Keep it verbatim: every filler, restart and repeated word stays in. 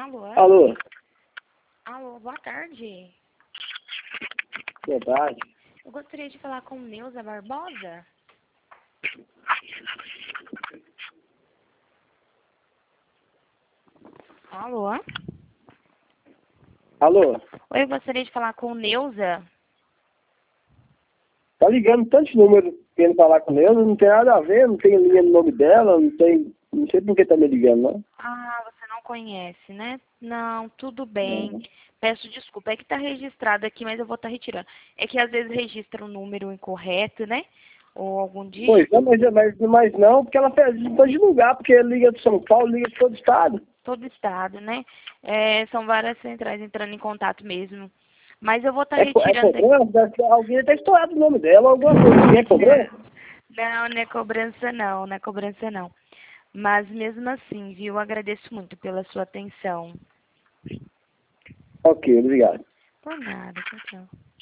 Alô? Alô? Alô, boa tarde. Boa tarde. Eu gostaria de falar com Neuza Barbosa. Alô? Alô? Oi, eu gostaria de falar com Neuza. Tá ligando tantos números querendo falar com ela, não tem nada a ver, não tem linha no nome dela, não tem. Não sei por que tá me ligando, não. Ah, você não conhece, né? Não, tudo bem. Não. Peço desculpa. É que tá registrado aqui, mas eu vou estar retirando. É que às vezes registra um número incorreto, né? Ou algum Pois dígito. é, mas, mas, mas não, porque ela fez isso pra divulgar, porque liga de São Paulo, liga de todo estado. Todo estado, né? É, são várias centrais entrando em contato mesmo. Mas eu vou estar É, co- é retirando daqui. cobrança, alguém deve ter estourado o nome dela, alguma coisa. É cobrança? Não, não é cobrança não, não é cobrança não. Mas mesmo assim, viu? Agradeço muito pela sua atenção. Ok, obrigado. Por nada, tchau, tchau.